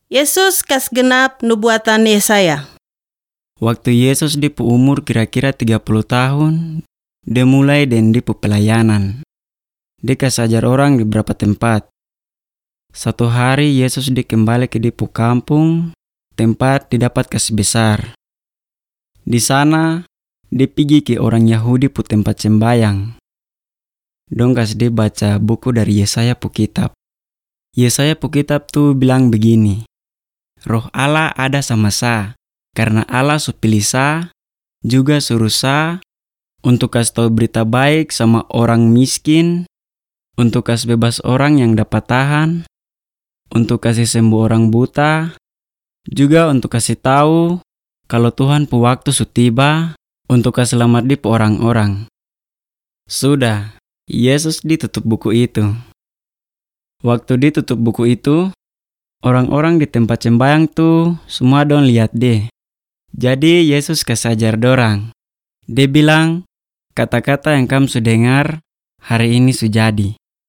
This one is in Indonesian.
Yesus kas genap nubuatan Yesaya. Waktu Yesus di umur kira-kira 30 tahun, dia mulai dan di pelayanan. Dia kas ajar orang di beberapa tempat. Satu hari Yesus kembali ke dipu kampung, tempat didapat kasih besar. Di sana, dia pergi ke orang Yahudi pu tempat sembayang. Dong kas dia baca buku dari Yesaya pu kitab. Yesaya pu kitab tuh bilang begini, Roh Allah ada sama sa, karena Allah su pilih sa, juga suruh sa, untuk kasih tahu berita baik sama orang miskin, untuk kasih bebas orang yang dapat tahan, untuk kasih sembuh orang buta, juga untuk kasih tahu kalau Tuhan pu waktu su tiba, untuk kasih selamat di orang-orang. Sudah, Yesus ditutup buku itu. Waktu ditutup buku itu, orang-orang di tempat sembayang tuh semua dong lihat deh. Jadi Yesus kasih ajar dorang. Dia bilang, kata-kata yang kamu su dengar hari ini su jadi.